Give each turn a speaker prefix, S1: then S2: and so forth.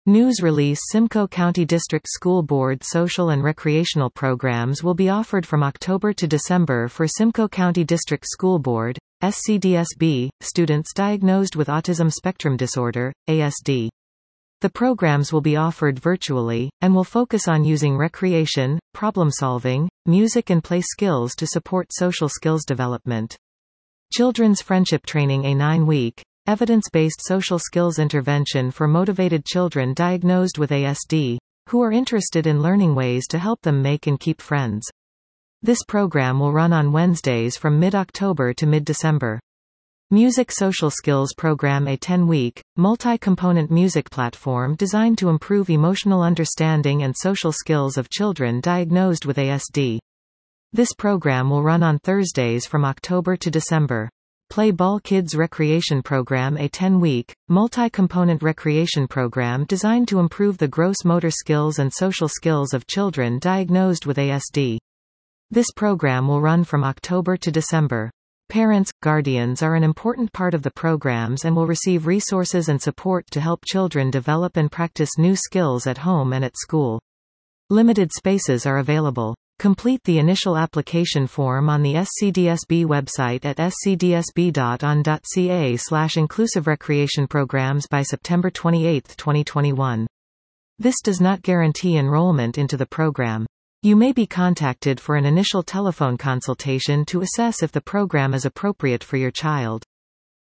S1: News release Simcoe County District School Board social and recreational programs will be offered from October to December for Simcoe County District School Board, SCDSB, students diagnosed with autism spectrum disorder, ASD. The programs will be offered virtually, and will focus on using recreation, problem-solving, music and play skills to support social skills development. Children's Friendship Training, a 9-week, evidence-based social skills intervention for motivated children diagnosed with ASD, who are interested in learning ways to help them make and keep friends. This program will run on Wednesdays from mid-October to mid-December. Music Social Skills Program, a 10-week, multi-component music platform designed to improve emotional understanding and social skills of children diagnosed with ASD. This program will run on Thursdays from October to December. Play Ball Kids Recreation Program, a 10-week, multi-component recreation program designed to improve the gross motor skills and social skills of children diagnosed with ASD. This program will run from October to December. Parents, guardians are an important part of the programs and will receive resources and support to help children develop and practice new skills at home and at school. Limited spaces are available. Complete the initial application form on the SCDSB website at scdsb.on.ca/inclusive recreation programs by September 28, 2021. This does not guarantee enrollment into the program. You may be contacted for an initial telephone consultation to assess if the program is appropriate for your child.